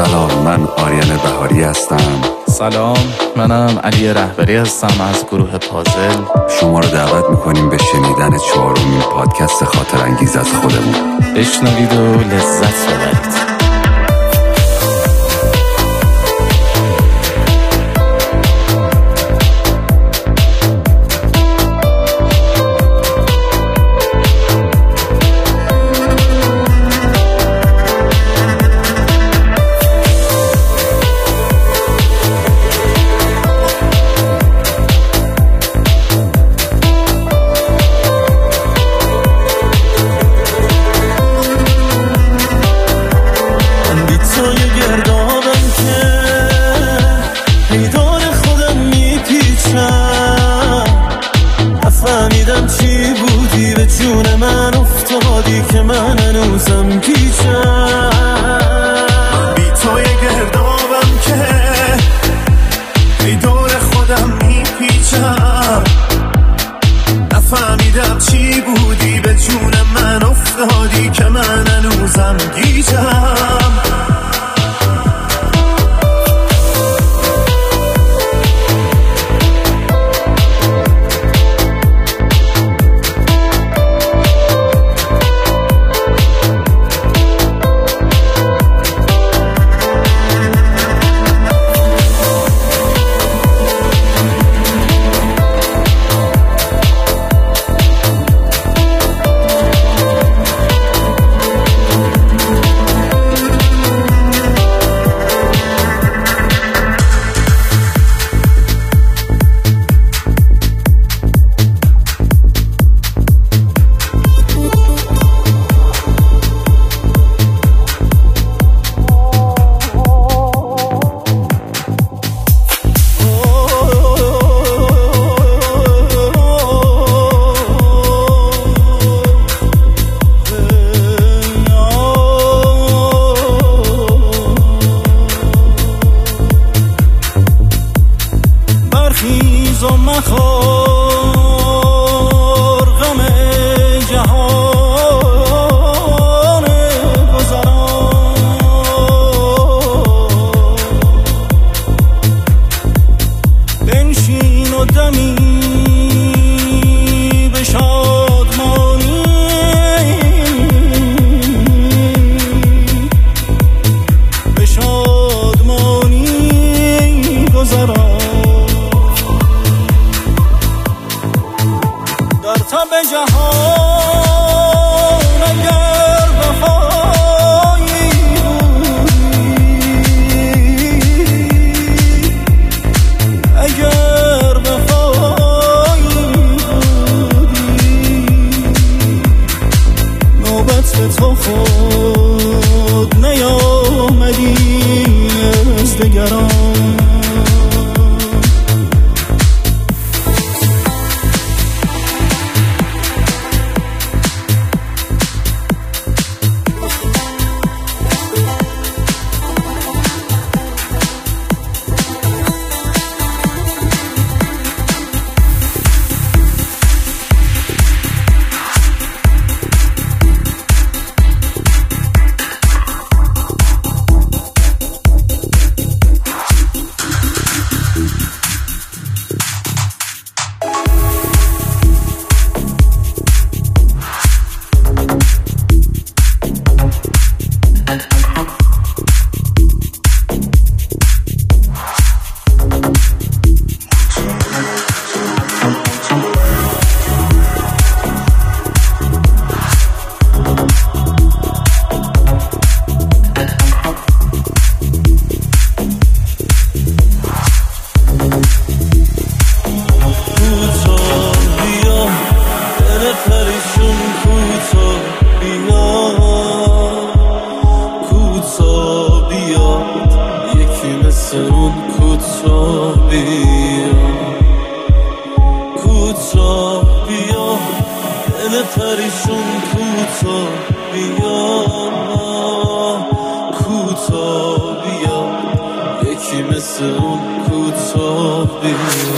سلام، من آریان بهاری هستم. سلام، منم علی رهبری هستم از گروه پازل. شما رو دعوت میکنیم به شنیدن 4مین پادکست خاطر انگیز از خودمون. بشنوید و لذت ببرید. نفهمیدم چی بودی به جون من افتادی که من هنوزم پیچم. بی توی گردابم که ای دور خودم میپیچم. نفهمیدم چی بودی به جون من افتادی که من هنوزم گیجم. خیز و مخور غم جهان گذران. بنشین و دمی به شادمانی به شادمانی گذران. در تب جهان اگر وفایی بودی، اگر وفایی بودی، نوبت به تو خود نیامدی از دگران. پریشون کوتا بیا، کوتا بیا، یکی مثل اون کوتا بیا.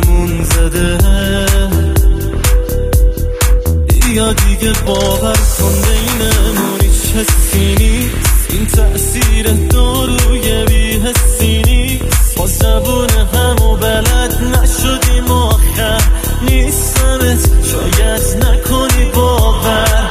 بهمون زده یا دیگه باور کن بینمون هیچ حسی نیست این تأثیر داروی بی حسی نیست با زبون همو بلد نشدیم آخر نیستمت شاید نکنی باور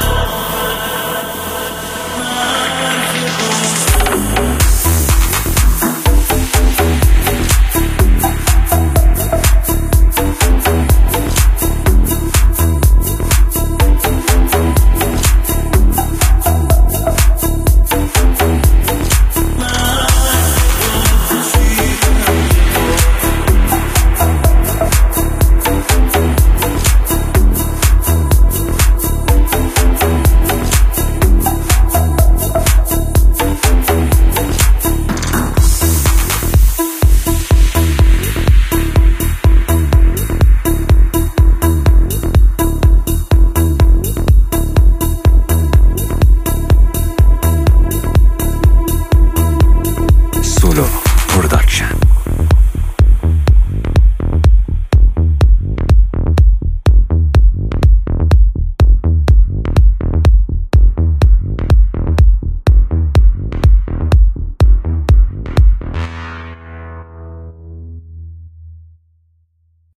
Solo